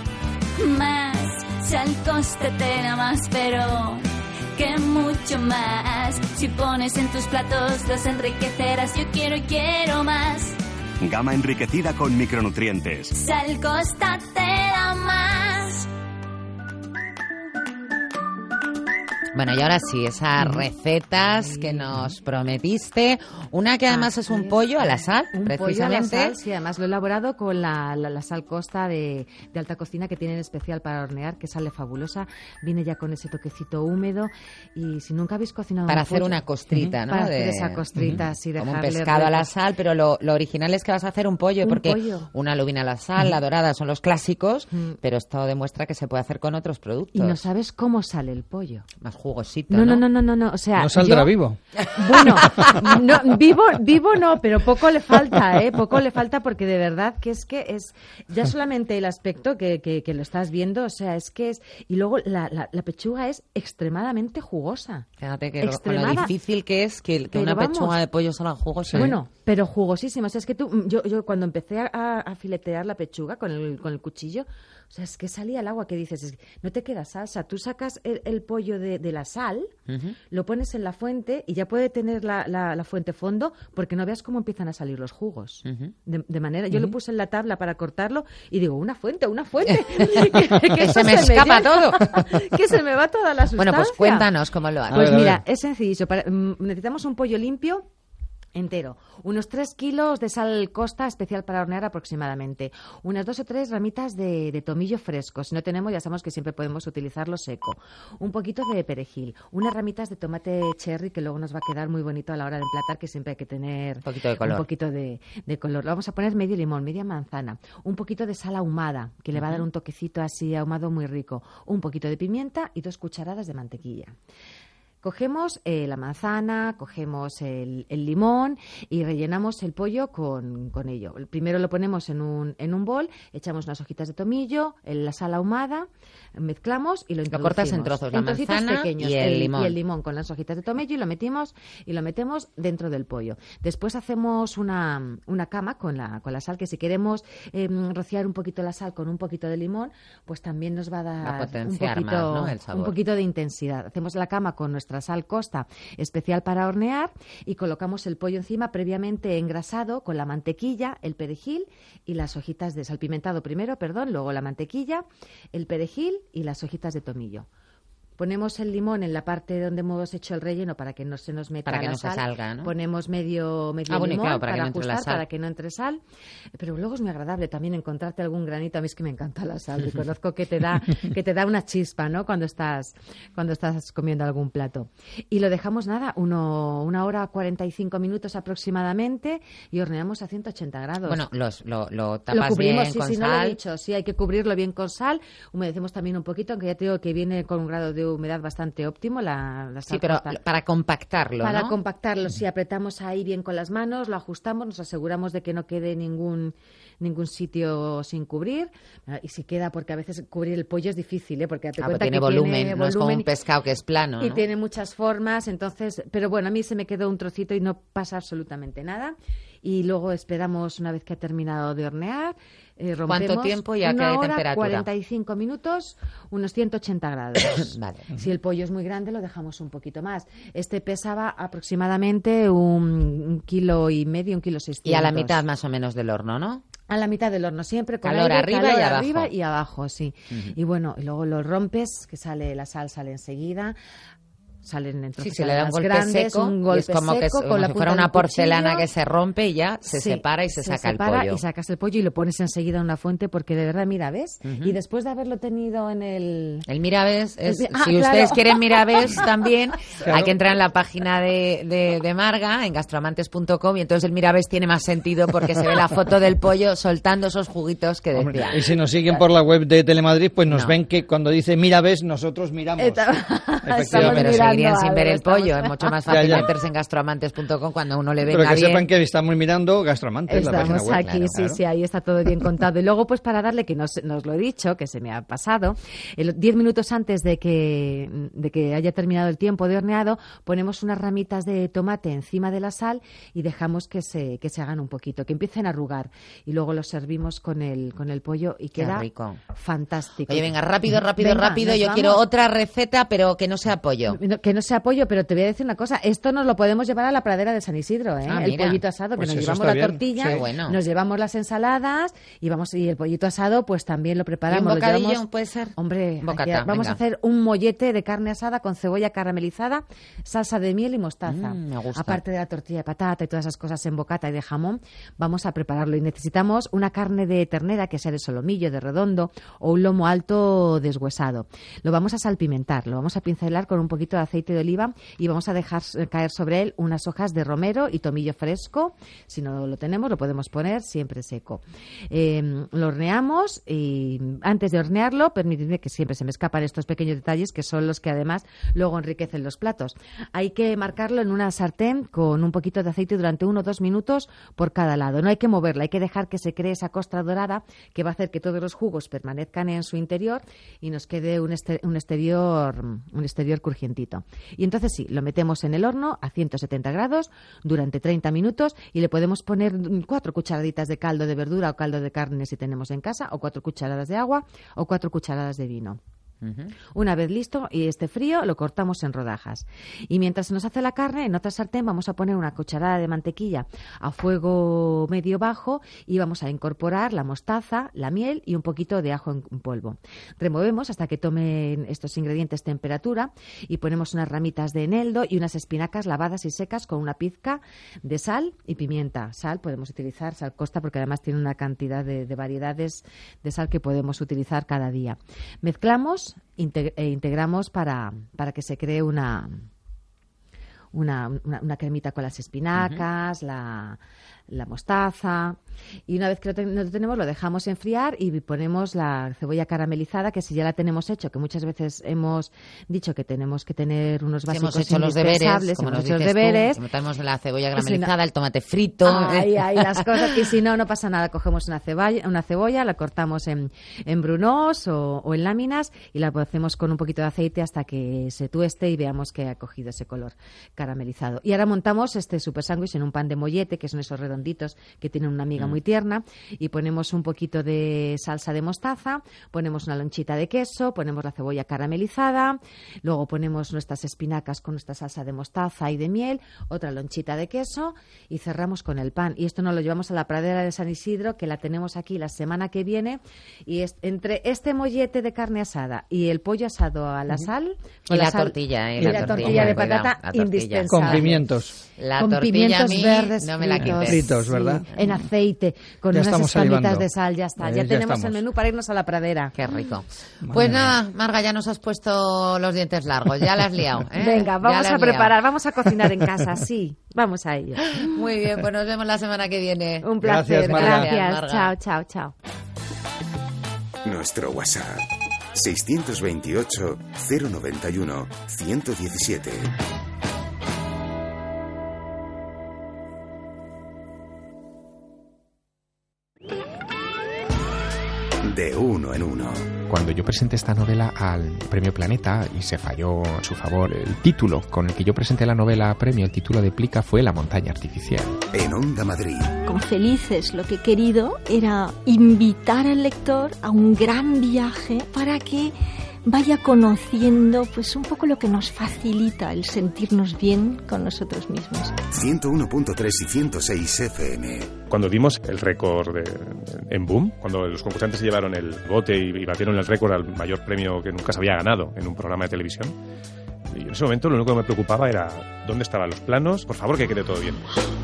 Más sal cóstetela más, pero que mucho más. Si pones en tus platos los enriquecerás. Yo quiero más. Gama enriquecida con micronutrientes. Sal cóstetela más. Bueno, y ahora sí, esas recetas que nos prometiste. Una que además es un pollo a la sal, precisamente. Pollo a la sal, sí, además lo he elaborado con la sal Costa de alta cocina, que tienen especial para hornear, que sale fabulosa. Viene ya con ese toquecito húmedo. Y si nunca habéis cocinado para un hacer pollo, una costrita, ¿no? Para hacer esa costrita, sí, como un dejarle pescado a la sal, pero lo original es que vas a hacer un pollo, porque una lubina a la sal, la dorada son los clásicos, pero esto demuestra que se puede hacer con otros productos. Y no sabes cómo sale el pollo. Más jugosito, No. O sea, no saldrá vivo. Bueno, no, vivo no, pero poco le falta, poco le falta, porque de verdad que es ya solamente el aspecto que lo estás viendo, o sea, es que es, y luego la pechuga es extremadamente jugosa. Fíjate que con lo difícil que es que una pechuga de pollo salga jugosa. Bueno, pero jugosísima, o sea, es que yo cuando empecé a filetear la pechuga con el cuchillo, o sea, es que salía el agua, que dices, no te queda salsa. Tú sacas el pollo de la sal, lo pones en la fuente y ya puede tener la fuente fondo, porque no veas cómo empiezan a salir los jugos. De manera, yo lo puse en la tabla para cortarlo y digo, una fuente. que se me escapa todo. Que se me va toda la sustancia. Bueno, pues cuéntanos cómo lo haces. Pues mira, es sencillo. Necesitamos un pollo limpio entero, unos 3 kilos de sal Costa especial para hornear aproximadamente, unas 2 o 3 ramitas de tomillo fresco, si no tenemos ya sabemos que siempre podemos utilizarlo seco, un poquito de perejil, unas ramitas de tomate cherry que luego nos va a quedar muy bonito a la hora de emplatar, que siempre hay que tener un poquito de color. Lo vamos a poner medio limón, media manzana, un poquito de sal ahumada, que le va a dar un toquecito así ahumado muy rico, un poquito de pimienta y 2 cucharadas de mantequilla. cogemos la manzana, cogemos el limón y rellenamos el pollo con ello. Primero lo ponemos en un bol, echamos unas hojitas de tomillo, la sal ahumada, mezclamos y lo introducimos. Lo cortas en trozos, la manzana pequeños, y el limón. Y el limón con las hojitas de tomillo y lo metemos dentro del pollo. Después hacemos una cama con la sal, que si queremos rociar un poquito la sal con un poquito de limón, pues también nos va a dar un poquito de intensidad. Hacemos la cama con nuestra sal Costa, especial para hornear, y colocamos el pollo encima previamente engrasado con la mantequilla, el perejil y las hojitas de salpimentado primero, luego la mantequilla, el perejil y las hojitas de tomillo. Ponemos el limón en la parte donde hemos hecho el relleno para que no se nos meta para que la no sal. Se salga, ¿no? Ponemos medio limón claro, para que ajustar, para que no entre sal. Pero luego es muy agradable también encontrarte algún granito. A mí es que me encanta la sal. Y conozco que te da una chispa, ¿no? Cuando estás comiendo algún plato. Y lo dejamos una hora 45 minutos aproximadamente y horneamos a 180 grados. Bueno, lo tapas cubrimos, bien con sal. No lo he dicho, sí, hay que cubrirlo bien con sal. Humedecemos también un poquito, aunque ya te digo que viene con un grado de humedad bastante óptimo la sal. Sí, pero para compactarlo, Para ¿no? compactarlo, sí, apretamos ahí bien con las manos, lo ajustamos, nos aseguramos de que no quede ningún sitio sin cubrir. Y si queda, porque a veces cubrir el pollo es difícil, porque te cuenta tiene que volumen, tiene no es como un pescado que es plano, y ¿no? tiene muchas formas, entonces, pero bueno, a mí se me quedó un trocito y no pasa absolutamente nada. Y luego esperamos, una vez que ha terminado de hornear, rompemos. ¿Cuánto tiempo y a qué temperatura? 45 minutos, unos 180 grados. Vale. Si el pollo es muy grande, lo dejamos un poquito más. Este pesaba aproximadamente 1,5 kilos, 1,6 kilos. Y a la mitad más o menos del horno, ¿no? A la mitad del horno, siempre con calor aire, arriba y abajo, sí. Uh-huh. Y bueno, y luego lo rompes, que la sal sale enseguida. Salen en sí, se le da un golpe grandes, seco, un golpe y es como seco, que con como la si punta fuera una del porcelana cuchillo. que se rompe y ya se separa y se saca el pollo. Y sacas el pollo y lo pones enseguida en una fuente, porque de verdad, mira, ¿ves? Uh-huh. Y después de haberlo tenido en el... El Miraves, si claro. ustedes quieren Miraves también, claro. Hay que entrar en la página de Marga, en gastroamantes.com, y entonces el Miraves tiene más sentido porque se ve la foto del pollo soltando esos juguitos que decía. Y si nos siguen por la web de Telemadrid, pues nos ven que cuando dice Miraves, nosotros miramos. Pero seguirían sin ver el pollo, es mucho más fácil meterse en gastroamantes.com cuando uno le venga bien. Pero que sepan que estamos mirando Gastroamantes, la página web. Aquí, claro. Sí, ahí está todo bien contado. Y luego, pues para darle, que nos lo he dicho, que se me ha pasado, 10 minutos antes de que haya terminado el tiempo de horneado, ponemos unas ramitas de tomate encima de la sal y dejamos que se hagan un poquito, que empiecen a arrugar. Y luego los servimos con el pollo y queda rico. Fantástico. Oye, venga, rápido. Yo quiero otra receta, pero que no sea pollo. Que no sea pollo, pero te voy a decir una cosa, esto nos lo podemos llevar a la pradera de San Isidro, ¿eh? El pollito asado, que pues nos llevamos la tortilla, sí, bueno. Nos llevamos las ensaladas y el pollito asado pues también lo preparamos. ¿Y un bocadillo puede ser? Hombre, vamos a hacer un mollete de carne asada con cebolla caramelizada, salsa de miel y mostaza. Me gusta. Aparte de la tortilla de patata y todas esas cosas en bocata y de jamón, vamos a prepararlo y necesitamos una carne de ternera, que sea de solomillo, de redondo, o un lomo alto deshuesado. Lo vamos a salpimentar, lo vamos a pincelar con un poquito de aceite de oliva y vamos a dejar caer sobre él unas hojas de romero y tomillo fresco. Si no lo tenemos, lo podemos poner siempre seco. Lo horneamos y antes de hornearlo, permitidme que siempre se me escapan estos pequeños detalles que son los que además luego enriquecen los platos. Hay que marcarlo en una sartén con un poquito de aceite durante 1 o 2 minutos por cada lado. No hay que moverla, hay que dejar que se cree esa costra dorada que va a hacer que todos los jugos permanezcan en su interior y nos quede un exterior crujientito. Y entonces sí, lo metemos en el horno a 170 grados durante 30 minutos y le podemos poner 4 cucharaditas de caldo de verdura o caldo de carne si tenemos en casa, o 4 cucharadas de agua o 4 cucharadas de vino. Uh-huh. Una vez listo y esté frío, lo cortamos en rodajas. Y mientras se nos hace la carne, en otra sartén vamos a poner una cucharada de mantequilla a fuego medio bajo y vamos a incorporar la mostaza, la miel y un poquito de ajo en polvo. Removemos hasta que tomen estos ingredientes temperatura y ponemos unas ramitas de eneldo y unas espinacas lavadas y secas con una pizca de sal y pimienta. Sal, podemos utilizar sal Costa porque además tiene una cantidad de variedades de sal que podemos utilizar cada día. Mezclamos integramos para que se cree una una cremita con las espinacas, la mostaza, y una vez que lo tenemos lo dejamos enfriar y ponemos la cebolla caramelizada, que si ya la tenemos hecho, que muchas veces hemos dicho que tenemos que tener unos básicos hemos hecho los deberes, como nos dices tú, tenemos la cebolla caramelizada, el tomate frito. Ahí las cosas, y si no pasa nada, cogemos una cebolla, la cortamos en brunós o en láminas y la hacemos con un poquito de aceite hasta que se tueste y veamos que ha cogido ese color caramelizado. Y ahora montamos este super sándwich en un pan de mollete, que son esos redonditos que tienen una miga muy tierna, y ponemos un poquito de salsa de mostaza, ponemos una lonchita de queso, ponemos la cebolla caramelizada, luego ponemos nuestras espinacas con nuestra salsa de mostaza y de miel, otra lonchita de queso y cerramos con el pan. Y esto nos lo llevamos a la pradera de San Isidro, que la tenemos aquí la semana que viene, y entre este mollete de carne asada y el pollo asado a la sal y la tortilla la tortilla de patata, indispensable. Con pimientos. Con pimientos verdes no me la quites. Fritos, ¿verdad? En aceite, con ya unas espalditas salivando. de sal, ya está. Ya tenemos el menú para irnos a la pradera. Qué rico. Pues nada, Marga, ya nos has puesto los dientes largos, ya la has liado. Venga, vamos a preparar, vamos a cocinar en casa, sí, vamos a ello. Muy bien, pues nos vemos la semana que viene. Un placer, gracias, Marga. Chao. Nuestro WhatsApp 628 091 117. De uno en uno. Cuando yo presenté esta novela al Premio Planeta y se falló a su favor el título con el que yo presenté la novela a premio, el título de Plica fue La montaña artificial. En Onda Madrid. Con Felices lo que he querido era invitar al lector a un gran viaje para que vaya conociendo pues un poco lo que nos facilita el sentirnos bien con nosotros mismos. 101.3 y 106 FM. Cuando dimos el récord en Boom, cuando los concursantes se llevaron el bote y batieron el récord al mayor premio que nunca se había ganado en un programa de televisión, y en ese momento lo único que me preocupaba era dónde estaban los planos, por favor que quede todo bien.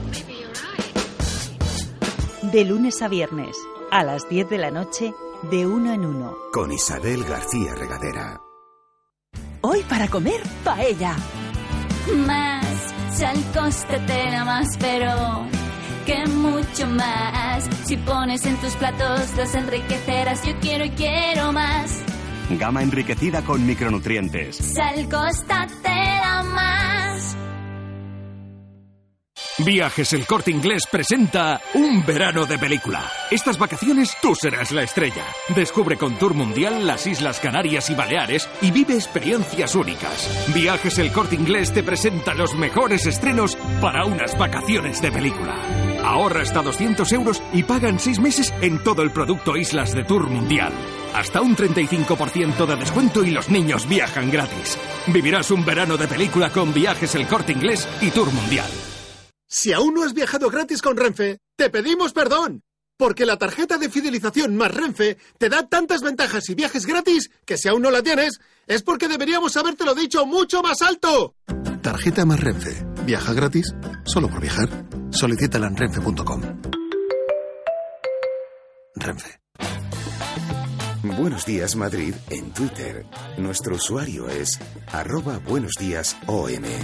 De lunes a viernes, a las 10 de la noche, de uno en uno. Con Isabel García Regadera. Hoy para comer, paella. Más, sal, cóstate más, pero que mucho más. Si pones en tus platos, los enriquecerás. Yo quiero y quiero más. Gama enriquecida con micronutrientes. Sal, cóstate más. Viajes El Corte Inglés presenta Un verano de película. Estas vacaciones tú serás la estrella. Descubre con Tour Mundial las Islas Canarias y Baleares y vive experiencias únicas. Viajes El Corte Inglés te presenta los mejores estrenos para unas vacaciones de película. Ahorra hasta 200 euros y paga en 6 meses en todo el producto Islas de Tour Mundial. Hasta un 35% de descuento y los niños viajan gratis. Vivirás un verano de película con Viajes El Corte Inglés y Tour Mundial. Si aún no has viajado gratis con Renfe, te pedimos perdón, porque la tarjeta de fidelización más Renfe te da tantas ventajas y viajes gratis que si aún no la tienes, es porque deberíamos habértelo dicho mucho más alto. Tarjeta más Renfe. Viaja gratis solo por viajar. Solicítala en renfe.com. Renfe. Buenos Días Madrid en Twitter. Nuestro usuario es @buenosdíasom.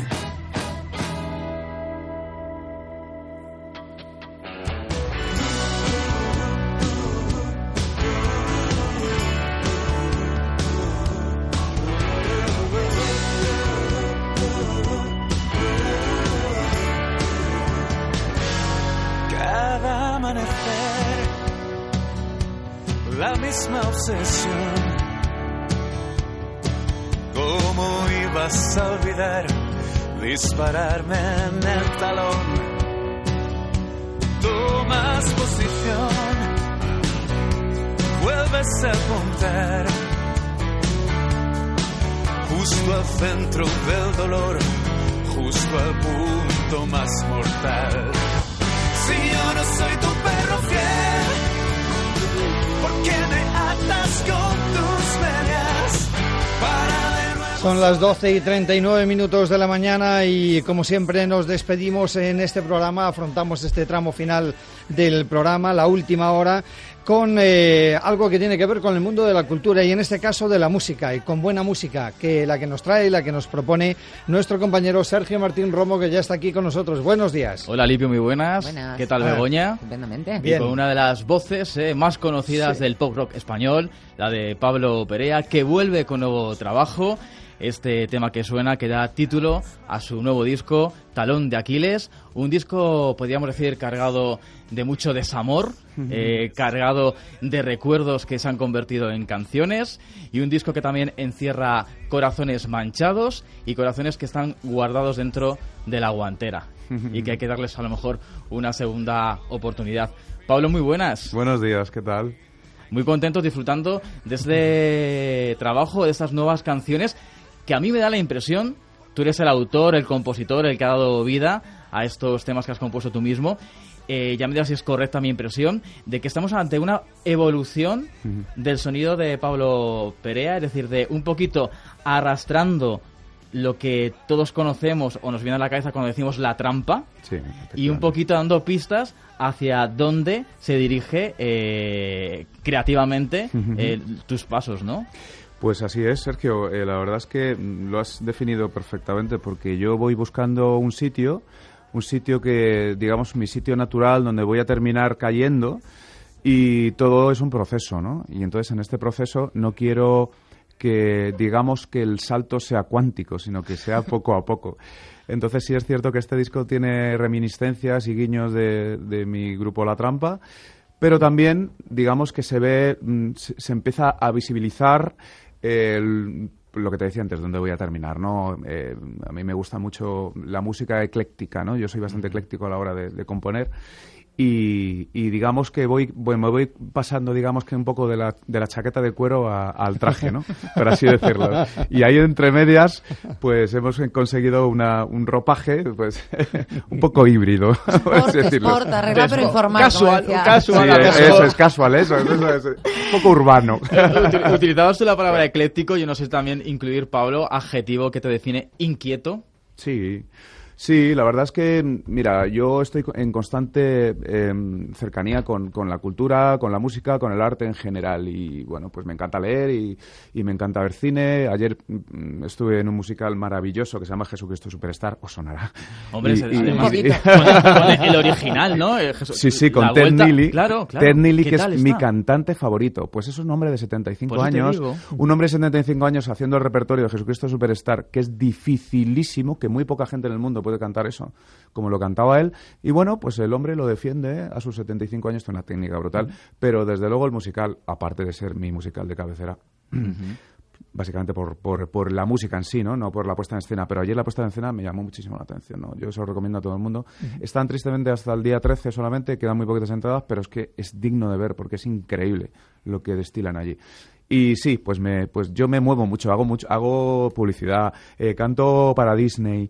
La misma obsesión. ¿Cómo ibas a olvidar dispararme en el talón? Tomas posición, vuelves a apuntar justo al centro del dolor, justo al punto más mortal. Si yo no soy tu perro fiel, ¿por qué me atas con tus medias? Son las 12:39 de la mañana y como siempre nos despedimos en este programa, afrontamos este tramo final del programa, la última hora, con algo que tiene que ver con el mundo de la cultura y en este caso de la música, y con buena música, que la que nos trae y la que nos propone nuestro compañero Sergio Martín Romo, que ya está aquí con nosotros. Buenos días. Hola, Lipio, muy buenas. ¿Qué tal, Begoña? Estupendamente. Y con una de las voces más conocidas del pop rock español, la de Pablo Perea, que vuelve con nuevo trabajo. Este tema que suena, que da título a su nuevo disco, Talón de Aquiles, un disco, podríamos decir, cargado de mucho desamor, cargado de recuerdos que se han convertido en canciones, y un disco que también encierra corazones manchados y corazones que están guardados dentro de la guantera y que hay que darles a lo mejor una segunda oportunidad. Pablo, muy buenas. Buenos días, ¿qué tal? Muy contentos, disfrutando de este trabajo, de estas nuevas canciones, que a mí me da la impresión, tú eres el autor, el compositor, el que ha dado vida a estos temas que has compuesto tú mismo, ya me dirás si es correcta mi impresión, de que estamos ante una evolución del sonido de Pablo Perea, es decir, de un poquito arrastrando lo que todos conocemos o nos viene a la cabeza cuando decimos la trampa, y un poquito dando pistas hacia dónde se dirige creativamente tus pasos, ¿no? Pues así es, Sergio. La verdad es que lo has definido perfectamente, porque yo voy buscando un sitio que, digamos, mi sitio natural, donde voy a terminar cayendo, y todo es un proceso, ¿no? Y entonces en este proceso no quiero que, digamos, que el salto sea cuántico, sino que sea poco a poco. Entonces sí es cierto que este disco tiene reminiscencias y guiños de mi grupo La Trampa, pero también, digamos, que se ve, se empieza a visibilizar lo que te decía antes, dónde voy a terminar, ¿no? A mí me gusta mucho la música ecléctica, ¿no? Yo soy bastante ecléctico a la hora de componer. Y digamos que me voy pasando, digamos, que un poco de la chaqueta de cuero al traje, ¿no? Por así decirlo. Y ahí entre medias, pues hemos conseguido un ropaje, pues, un poco híbrido. Sport, arreglado pero informal. Casual. Sí, eso es casual, eso es un poco urbano. Utilizabas tú la palabra ecléctico, yo no sé también incluir, Pablo, adjetivo que te define inquieto. Sí, la verdad es que, mira, yo estoy en constante cercanía con la cultura, con la música, con el arte en general. Y, bueno, pues me encanta leer y me encanta ver cine. Ayer estuve en un musical maravilloso que se llama Jesucristo Superstar. Os sonará. Hombre, además, con el original, ¿no? Sí, con Ted Neely. Claro. Ted Neely, que es mi cantante favorito. Pues eso es un hombre de 75 años. Un hombre de 75 años haciendo el repertorio de Jesucristo Superstar, que es dificilísimo, que muy poca gente en el mundo puede cantar eso, como lo cantaba él, y bueno, pues el hombre lo defiende a sus 75 años, tiene una técnica brutal, pero desde luego el musical, aparte de ser mi musical de cabecera, básicamente por la música en sí, ¿no? No por la puesta en escena, pero ayer la puesta en escena me llamó muchísimo la atención, ¿no? Yo se lo recomiendo a todo el mundo. Están tristemente hasta el día 13 solamente, quedan muy poquitas entradas, pero es que es digno de ver, porque es increíble lo que destilan allí. Y sí, pues yo me muevo mucho, hago publicidad, canto para Disney.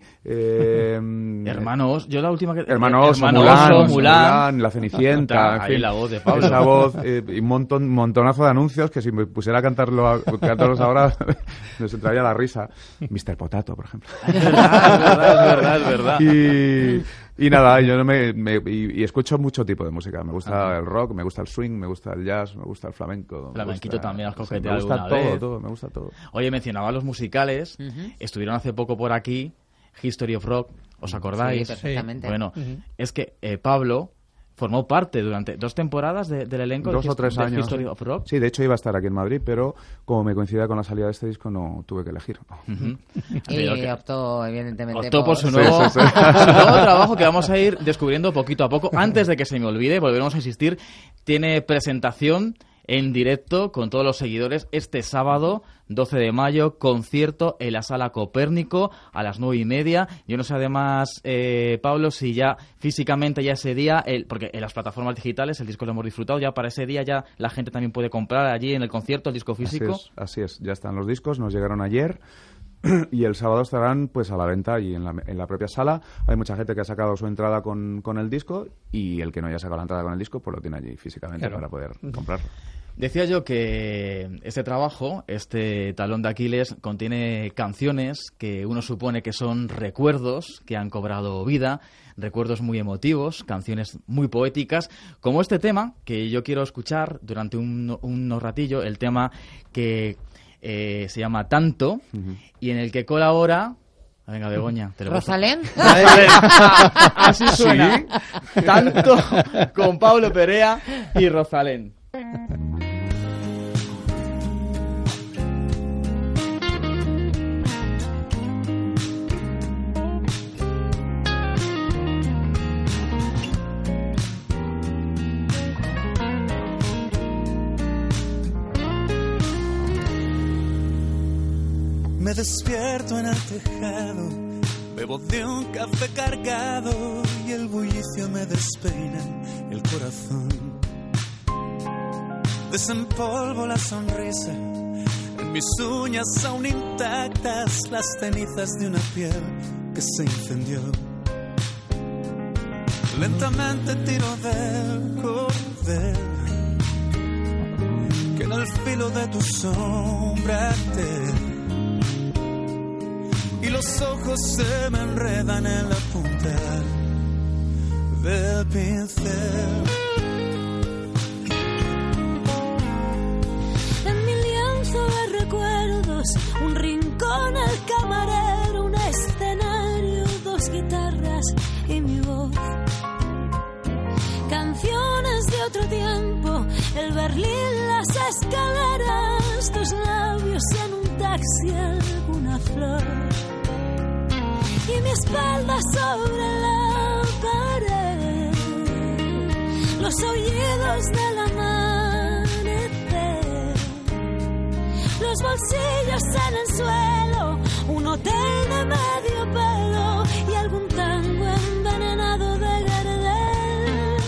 Hermanos, yo la última que... Hermanos, Mulan, La Cenicienta, en fin, ahí la voz de Pablo. Esa voz, y un montonazo de anuncios que si me pusiera a cantarlos ahora, nos entraría la risa. Mr. Potato, por ejemplo. Es verdad. Y nada, yo y escucho mucho tipo de música. Me gusta el rock, me gusta el swing, me gusta el jazz, me gusta el flamenco. Flamenquito también has coqueteado alguna vez. Me gusta todo. Oye, mencionaba los musicales. Estuvieron hace poco por aquí, History of Rock, ¿os acordáis? Sí, perfectamente. Bueno, es que Pablo formó parte durante 2 temporadas del elenco 2 o 3 años. History of Rock. Sí, de hecho iba a estar aquí en Madrid, pero como me coincidía con la salida de este disco, no tuve que elegir. Y optó, evidentemente, por su nuevo trabajo, que vamos a ir descubriendo poquito a poco. Antes de que se me olvide, volveremos a insistir, tiene presentación en directo con todos los seguidores este sábado 12 de mayo, concierto en la Sala Copérnico a las 9:30. Yo no sé además, Pablo, si ya físicamente ya ese día, porque en las plataformas digitales el disco lo hemos disfrutado, ya para ese día ya la gente también puede comprar allí en el concierto el disco físico. Así es, ya están los discos, nos llegaron ayer. Y el sábado estarán pues a la venta y en la propia sala. Hay mucha gente que ha sacado su entrada con el disco, y el que no haya sacado la entrada con el disco pues lo tiene allí físicamente para poder comprarlo. Decía yo que este trabajo, este Talón de Aquiles, contiene canciones que uno supone que son recuerdos que han cobrado vida, recuerdos muy emotivos, canciones muy poéticas, como este tema que yo quiero escuchar durante un ratillo, el tema que se llama Tanto, y en el que colabora... Venga, Begoña, te lo ¿Rosalén? Así suena. ¿Sí? Tanto con Pablo Perea y Rosalén. Me despierto en el tejado, bebo de un café cargado y el bullicio me despeina el corazón. Desempolvo la sonrisa, en mis uñas aún intactas las cenizas de una piel que se incendió. Lentamente tiro del cordel que en el filo de tu sombra y los ojos se me enredan en la punta del pincel. En mi lienzo de recuerdos, un rincón, el camarero, un escenario, dos guitarras y mi voz. Canciones de otro tiempo, el Berlín, las escaleras, tus labios en un taxi, alguna flor. Y mi espalda sobre la pared, los aullidos del amanecer, los bolsillos en el suelo, un hotel de medio pelo y algún tango envenenado de Gardel.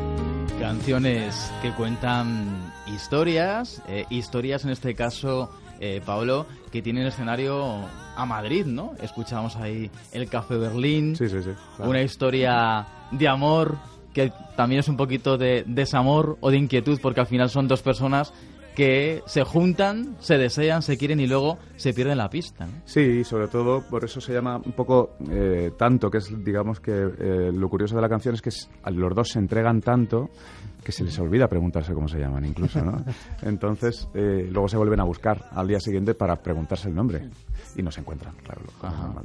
Canciones que cuentan historias, historias en este caso, Pablo, que tienen escenario a Madrid, ¿no? Escuchamos ahí el Café Berlín, sí, claro. Una historia de amor que también es un poquito de desamor o de inquietud, porque al final son dos personas que se juntan, se desean, se quieren y luego se pierden la pista, ¿no? Sí, sobre todo por eso se llama un poco tanto, que es, digamos que lo curioso de la canción es que los dos se entregan tanto que se les olvida preguntarse cómo se llaman incluso, ¿no? Entonces, luego se vuelven a buscar al día siguiente para preguntarse el nombre y no se encuentran, claro. Normal.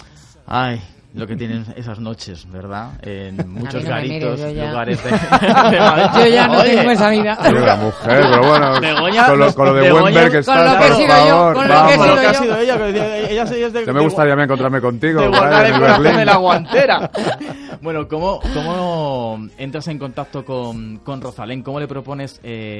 Ay, lo que tienen esas noches, ¿verdad? En muchos garitos, lugares de Madrid. Yo ya no tengo esa vida. La mujer, pero bueno, Begoña, con lo de buen ver que está, por favor. Con lo que ha sido ella es de... Que me gustaría me encontrarme contigo. De guardar el corazón de la guantera. Bueno, ¿cómo entras en contacto con Rosalén? ¿Cómo le propones,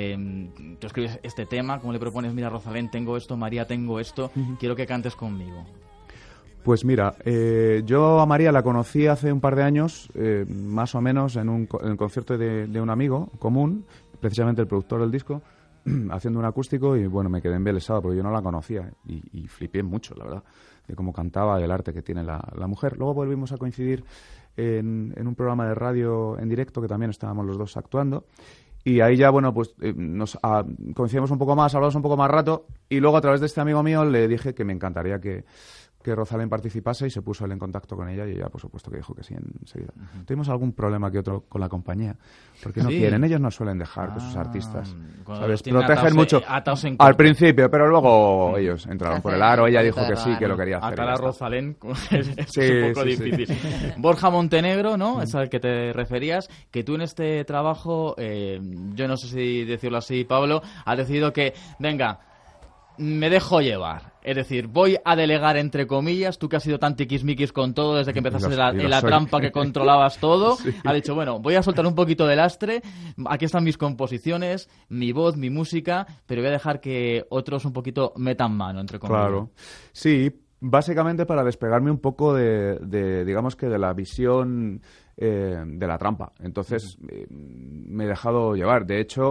tú escribes este tema, cómo le propones, mira Rosalén, tengo esto, María, tengo esto, quiero que cantes conmigo? Pues mira, yo a María la conocí hace un par de años, más o menos, en el concierto de un amigo común, precisamente el productor del disco, haciendo un acústico, y bueno, me quedé embelesado porque yo no la conocía y flipé mucho, la verdad, de cómo cantaba y el arte que tiene la mujer. Luego volvimos a coincidir en un programa de radio en directo que también estábamos los dos actuando. Y ahí ya, bueno, pues nos coincidimos un poco más, hablamos un poco más rato, y luego a través de este amigo mío le dije que me encantaría que Rosalén participase, y se puso él en contacto con ella y ella, por supuesto, que dijo que sí enseguida. Tuvimos algún problema que otro con la compañía, porque no quieren, ellos no suelen dejar que sus artistas, ¿sabes? Protegen mucho al principio, pero luego ellos entraron por el aro, ella dijo que sí, que lo quería hacer. Atar a Rosalén es un poco difícil. Sí. Borja Montenegro, ¿no? Es al que te referías, que tú en este trabajo, yo no sé si decirlo así, Pablo, has decidido que, venga, me dejo llevar. Es decir, voy a delegar, entre comillas, tú que has sido tan tiquismiquis con todo desde que empezaste en la trampa que controlabas todo, sí. Ha dicho, bueno, voy a soltar un poquito de lastre, aquí están mis composiciones, mi voz, mi música, pero voy a dejar que otros un poquito metan mano, entre comillas. Claro, sí, básicamente para despegarme un poco de digamos que de la visión de la trampa. Entonces, me he dejado llevar. De hecho,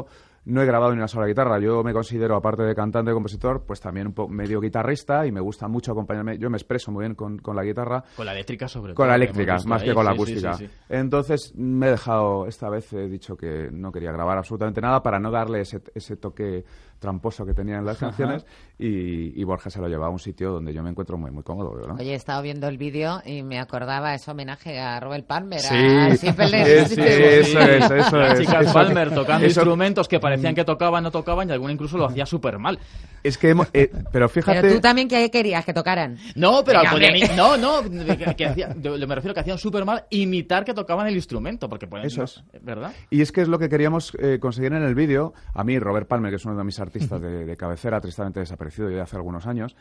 no he grabado ni una sola guitarra. Yo me considero, aparte de cantante y compositor, pues también medio guitarrista y me gusta mucho acompañarme. Yo me expreso muy bien con la guitarra. Con la eléctrica sobre todo. Con la eléctrica, más que con la acústica. Sí. Entonces me he dejado, esta vez he dicho que no quería grabar absolutamente nada para no darle ese toque tramposo que tenía en las canciones y Borja se lo lleva a un sitio donde yo me encuentro muy, muy cómodo, ¿no? Oye, he estado viendo el vídeo y me acordaba ese homenaje a Robert Palmer. Sí, eso Las chicas Palmer tocando instrumentos que parecían que tocaban, no tocaban y alguna incluso lo hacía súper mal. Es que, pero fíjate... Pero tú también que querías que tocaran. No, pero Venga, me refiero que hacían súper mal imitar que tocaban el instrumento, porque eso es. ¿Verdad? Y es que es lo que queríamos conseguir en el vídeo. A mí, Robert Palmer, que es uno de mis artistas de cabecera, tristemente desaparecido ya hace algunos años,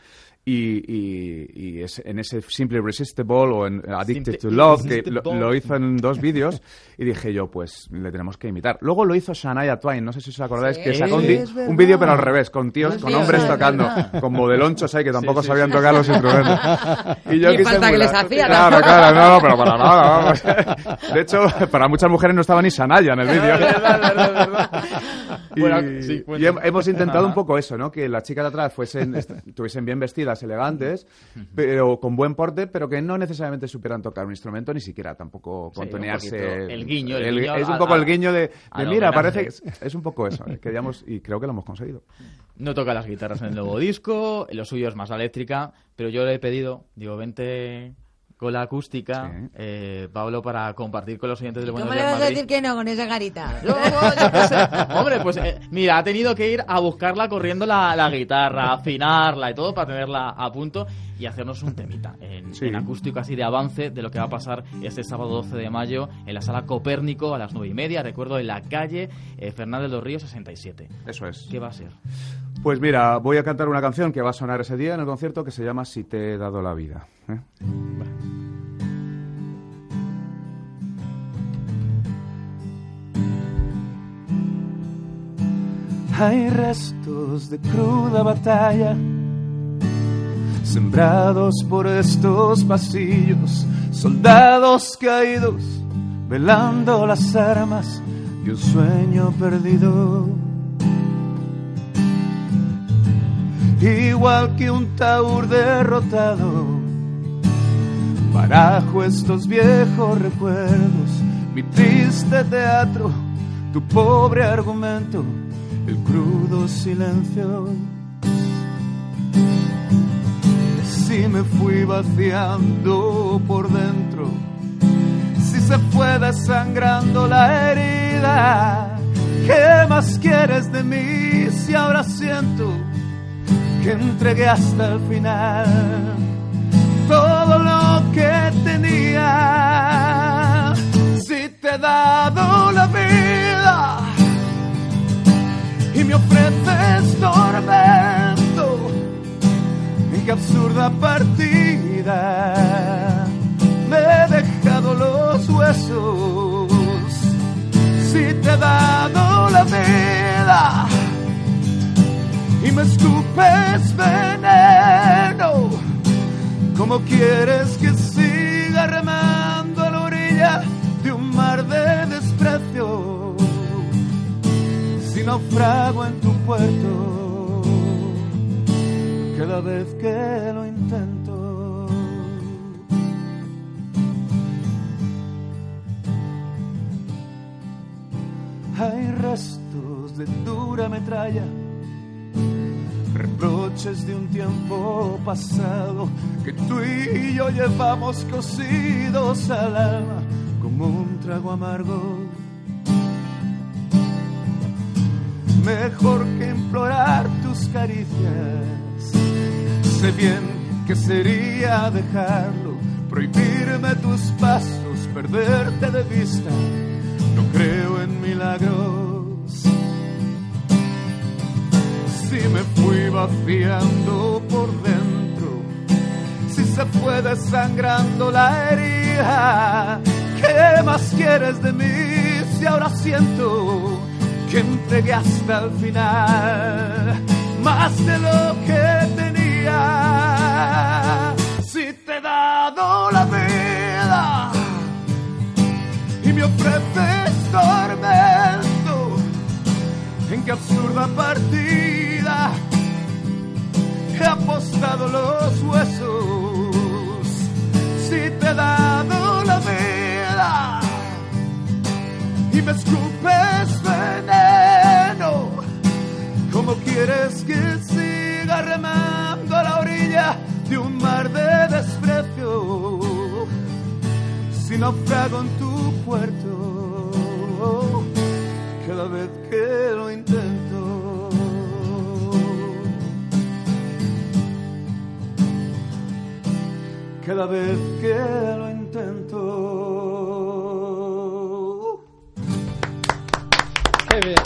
y es en ese Simply Irresistible o en Addicted to Love, que lo hizo en 2 vídeos, y dije yo, pues le tenemos que imitar. Luego lo hizo Shania Twain, no sé si os acordáis, que sacó un vídeo pero al revés, con tíos, con hombres tocando, con modelonchos ahí que tampoco sabían tocar los instrumentos. Y yo quise falta que les hacía. Claro, no, pero para nada, vamos. De hecho, para muchas mujeres no estaba ni Shania en el vídeo. Y hemos intentado un poco eso, ¿no? Que las chicas de atrás estuviesen bien vestidas, elegantes, pero con buen porte, pero que no necesariamente supieran tocar un instrumento, ni siquiera tampoco contonearse. El guiño. Es un poco el guiño de mira, parece que es un poco eso. Queríamos, y creo que lo hemos conseguido. No toca las guitarras en el nuevo disco, lo suyo es más la eléctrica, pero yo le he pedido, digo, vente con la acústica, Pablo, para compartir con los oyentes del Buenos Días Madrid. ¿Cómo le vas a decir que no con esa carita? Hombre, pues mira, ha tenido que ir a buscarla corriendo la guitarra, afinarla y todo para tenerla a punto y hacernos un temita en acústico así de avance de lo que va a pasar este sábado 12 de mayo en la Sala Copérnico a las 9:30, recuerdo, en la calle Fernández los Ríos 67. Eso es. ¿Qué va a ser? Pues mira, voy a cantar una canción que va a sonar ese día en el concierto que se llama Si te he dado la vida. Hay restos de cruda batalla sembrados por estos pasillos, soldados caídos velando las armas de un sueño perdido. Igual que un taur derrotado, barajo estos viejos recuerdos, mi triste teatro, tu pobre argumento, el crudo silencio. Si me fui vaciando por dentro, si se fue desangrando la herida, ¿qué más quieres de mí si ahora siento que entregué hasta el final todo lo que tenía? Si te he dado la vida y me ofreces tormento, en qué absurda partida me he dejado los huesos. Si te he dado la vida y me escupes veneno, ¿cómo quieres que siga remando a la orilla de un mar de desprecio? Si naufrago en tu puerto cada vez que lo intento. Hay restos de dura metralla, reproches de un tiempo pasado que tú y yo llevamos cosidos al alma como un trago amargo. Mejor que implorar tus caricias, sé bien que sería dejarlo, prohibirme tus pasos, perderte de vista. No creo en milagros. Si me fui vaciando por dentro, si se fue desangrando la herida, ¿qué más quieres de mí si ahora siento que entregué hasta el final más de lo que tenía? Si te he dado la vida y me ofreces tormento, ¿en en qué absurda partida he apostado los huesos. Si te he dado la vida y me escupes veneno, ¿cómo quieres que siga remando a la orilla de un mar de desprecio? Si naufrago en tu puerto cada vez que lo intento. Cada vez que lo intento. ¡Qué bien!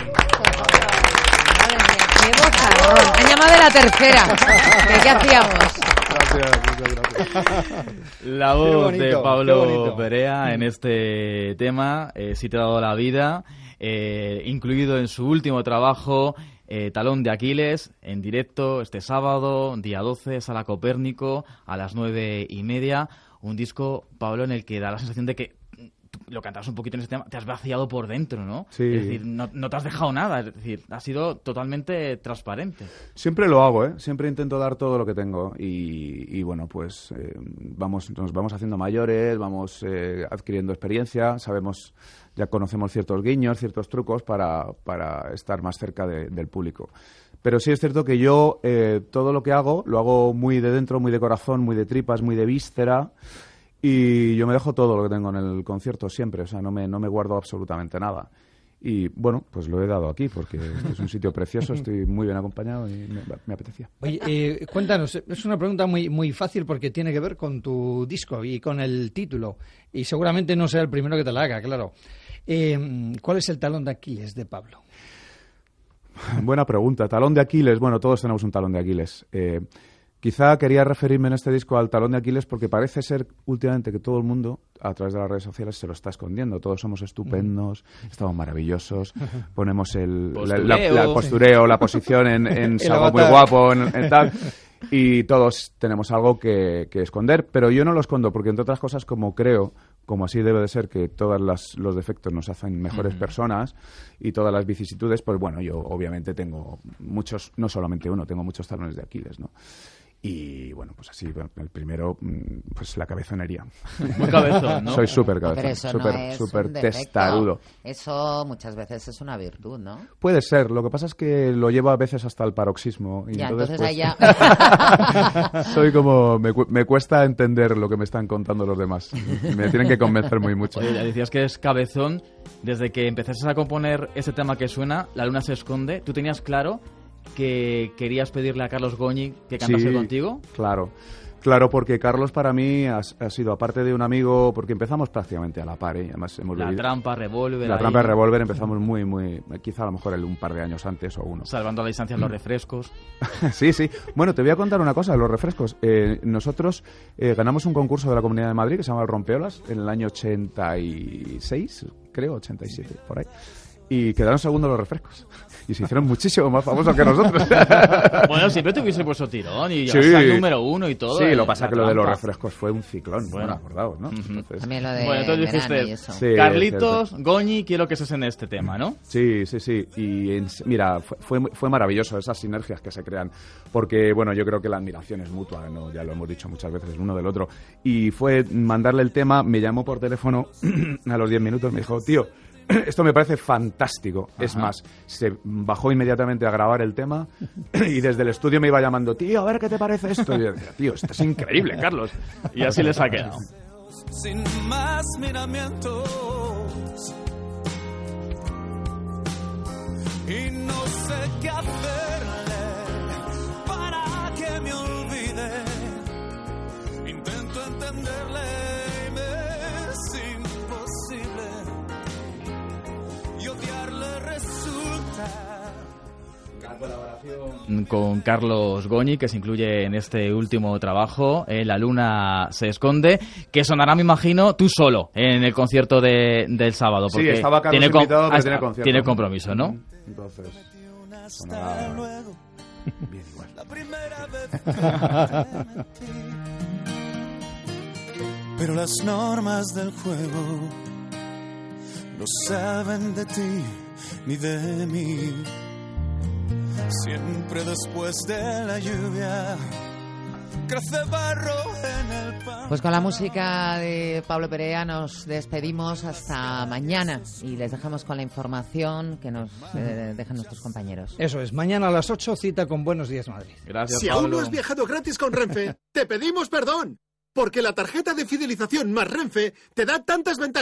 ¡Qué bozarrón! Han llamado de la tercera. ¿Qué hacíamos? Gracias, muchas gracias. La voz bonito, de qué Pablo bonito. Perea en este tema, Si te he dado la vida, incluido en su último trabajo, Talón de Aquiles, en directo este sábado, día 12, Sala Copérnico, a las 9:30. Un disco, Pablo, en el que da la sensación de que lo cantabas un poquito en ese tema, te has vaciado por dentro, ¿no? Sí. Es decir, no te has dejado nada, es decir, has sido totalmente transparente. Siempre lo hago, ¿eh? Siempre intento dar todo lo que tengo y bueno, pues nos vamos haciendo mayores, vamos adquiriendo experiencia, ya conocemos ciertos guiños, ciertos trucos para estar más cerca del público. Pero sí es cierto que yo todo lo que hago, lo hago muy de dentro, muy de corazón, muy de tripas, muy de víscera. Y yo me dejo todo lo que tengo en el concierto siempre, o sea, no me guardo absolutamente nada. Y bueno, pues lo he dado aquí porque este es un sitio precioso, estoy muy bien acompañado y me apetecía. Oye, cuéntanos, es una pregunta muy, muy fácil porque tiene que ver con tu disco y con el título. Y seguramente no sea el primero que te la haga, claro. ¿Cuál es el talón de Aquiles de Pablo? Buena pregunta. Talón de Aquiles, bueno, todos tenemos un talón de Aquiles. Quizá quería referirme en este disco al talón de Aquiles porque parece ser últimamente que todo el mundo, a través de las redes sociales, se lo está escondiendo. Todos somos estupendos, estamos maravillosos, ponemos el postureo, la posición en algo muy guapo, en tal, y todos tenemos algo que esconder, pero yo no lo escondo porque, entre otras cosas, como así debe de ser, que todos los defectos nos hacen mejores personas y todas las vicisitudes, pues bueno, yo obviamente tengo muchos, no solamente uno, tengo muchos talones de Aquiles, ¿no? Y bueno, pues así, el primero, pues la cabezonería. Muy cabezón, ¿no? Soy súper Pero cabezón, eso no es súper un defecto. testarudo. Eso muchas veces es una virtud, ¿no? Puede ser, lo que pasa es que lo llevo a veces hasta el paroxismo. Y ya, entonces ahí ya... soy como, me cuesta entender lo que me están contando los demás. Me tienen que convencer muy mucho. Oye, decías que es cabezón. Desde que empezaste a componer ese tema que suena, La luna se esconde, ¿tú tenías claro que querías pedirle a Carlos Goñi que cantase contigo? Claro, porque Carlos para mí ha sido, aparte de un amigo, porque empezamos prácticamente a la par, ¿eh? Además hemos La vivido... Trampa, Revólver... La Trampa y Revólver empezamos muy, quizá a lo mejor un par de años antes o uno. Salvando a la distancia los refrescos. Sí. Bueno, te voy a contar una cosa de los refrescos. Nosotros ganamos un concurso de la Comunidad de Madrid que se llama el Rompeolas en el año 86, creo, 87, por ahí. Y quedaron segundos los refrescos. Y se hicieron muchísimo más famosos que nosotros. Bueno, siempre tuviese puesto tirón y llegaste al número 1 y todo. Sí, lo pasa que lo de los refrescos fue un ciclón. Bueno, acordados, ¿no? Entonces, también lo de entonces dijiste, y eso. Sí, Carlitos, Goñi, quiero que estés en este tema, ¿no? Sí. Y mira, fue maravilloso esas sinergias que se crean. Porque, bueno, yo creo que la admiración es mutua, ¿no? Ya lo hemos dicho muchas veces, el uno del otro. Y fue mandarle el tema, me llamó por teléfono a los 10 minutos, me dijo, tío, esto me parece fantástico. Ajá. Es más, se bajó inmediatamente a grabar el tema y desde el estudio me iba llamando, tío, a ver qué te parece esto. Y yo decía, tío, esto es increíble, Carlos. Y así les ha quedado. Sin más miramientos y no sé qué hacerle para que me olvide. Intento entenderle y me es imposible. Y odiarle resulta. La colaboración con Carlos Goñi, que se incluye en este último trabajo, La luna se esconde, que sonará, me imagino, tú solo en el concierto del sábado. Porque sí, estaba Carlos invitado, pero tiene concierto. Tiene compromiso, ¿no? Entonces, sonará bien igual. La primera vez. Pero las normas del juego no saben de ti ni de mí. Siempre después de la lluvia crece barro en el pan. Pues con la música de Pablo Perea nos despedimos hasta mañana y les dejamos con la información que nos dejan nuestros compañeros. Eso es, mañana a las 8 cita con Buenos Días Madrid. Gracias, Si Pablo. aún no has viajado gratis con Renfe, te pedimos perdón, porque la tarjeta de fidelización más Renfe te da tantas ventajas